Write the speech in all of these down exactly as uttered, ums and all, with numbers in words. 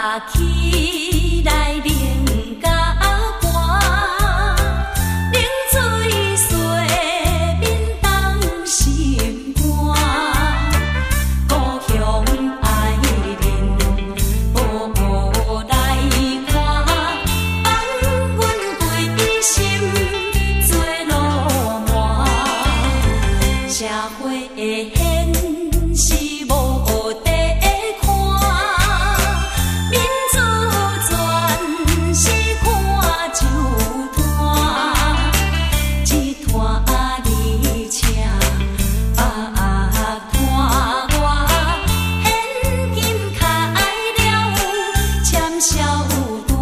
起来冷甲寒，冷水洗面当心肝。故乡爱人无来看，放阮归心做路漫。社会的现实无地看，民主全是看就摊，一摊二车百摊外，现金开了签销单。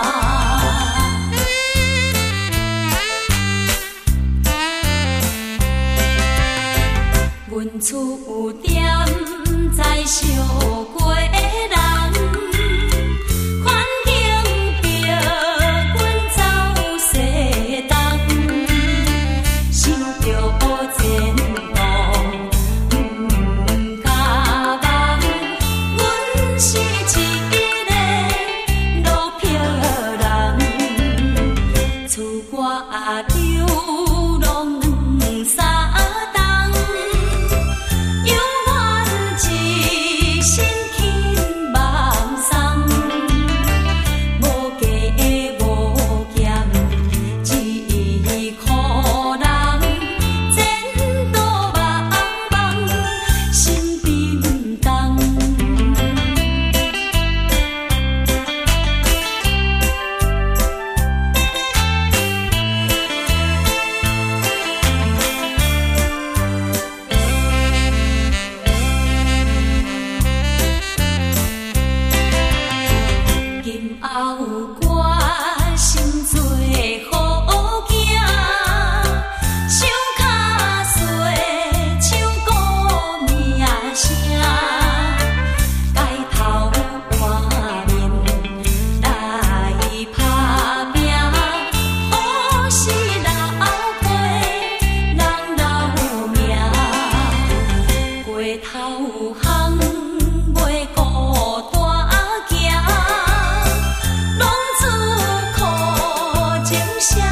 阮厝店在烧过人，环境逼阮走西东，想着前途毋甘梦，阮是一个路票人，厝外流浪两三冬。有阮一身轻梦送，无价无减，一苦人，前途茫茫，心冰冻。今后我心做好囝，手脚细唱歌名声，街头外面来打拼，好事老陪人留命，过头行袂孤单行。浪子苦情声。